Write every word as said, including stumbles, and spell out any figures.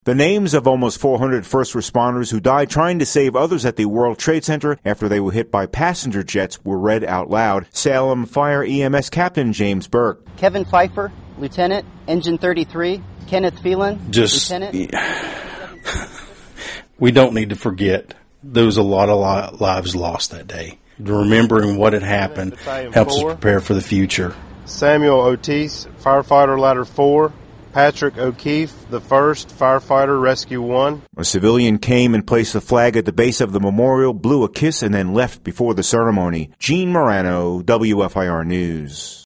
The names of almost four hundred first responders who died trying to save others at the World Trade Center after they were hit by passenger jets were read out loud. Salem Fire E M S Captain James Burke. Kevin Pfeiffer, Lieutenant, Engine thirty-three. Kenneth Phelan, Just, Lieutenant. We don't need to forget there was a lot of lives lost that day. Remembering what had happened helps us prepare for the future. Samuel Otis, Firefighter Ladder four. Patrick O'Keefe, the first Firefighter Rescue one. A civilian came and placed the flag at the base of the memorial, blew a kiss, and then left before the ceremony. Gene Morano, W F I R News.